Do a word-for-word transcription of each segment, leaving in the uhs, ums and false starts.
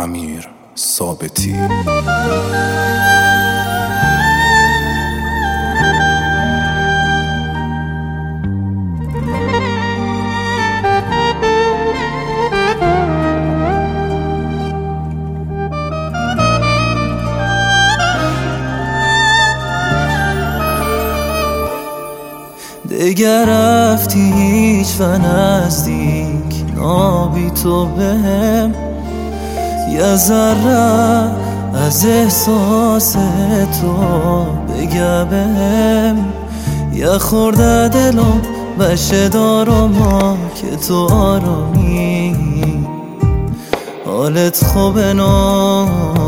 امیر ثابتی. دیگر رفتی هیچ و نزدیک نابی تو بهم، یه ذره از احساس تو بگه بهم، یه خورده دلم بشه دارم که تو آرامی حالت خوبه نا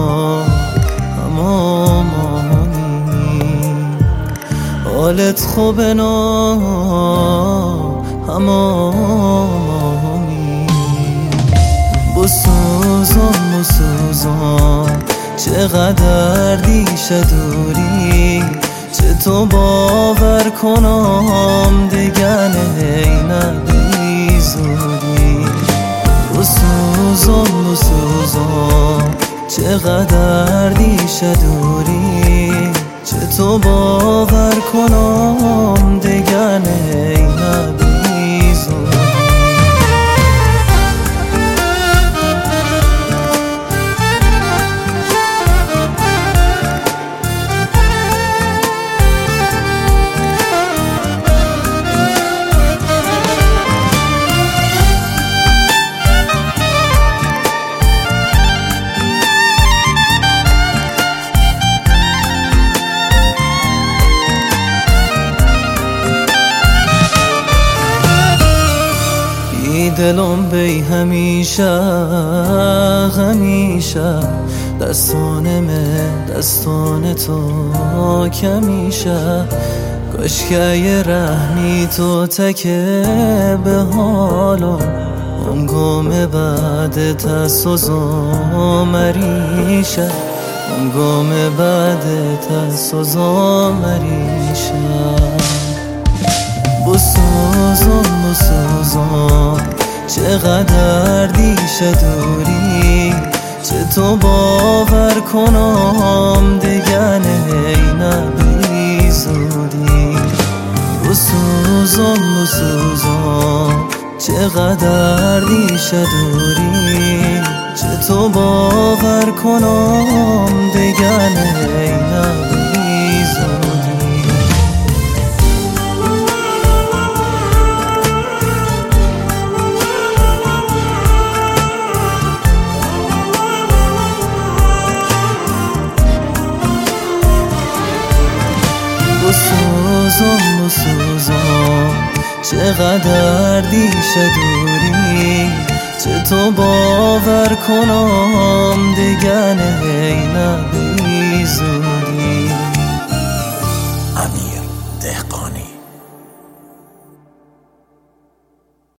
حالت خوبه نا همامی. بسوزم بسوزم چقدر دیشه دوری، چه تو باور کنم دیگه نه بی زودی. بسوزم بسوزم چقدر دیشه دوری، چه تو باور کنم دیگه نه بی زودی. دلم بی همیشه همیشه دستانمه دستان تو کمیشه. کاش که یه رحمی تو تکه به حالم امگام بعد تسوزا مریشه، امگام بعد تسوزا مریشه. بسوزم بسوزم چقدر دیشه دوری، چه تو باور کنم دیگه نه بی زودی. بسوزم بسوزم چقدر دیشه دوری، چه تو باور کنم دیگه نه بی زودی. بسوزم بسوزم چقدر دیشه دوری، چه تو باور کنم دیگه نه بی زودی.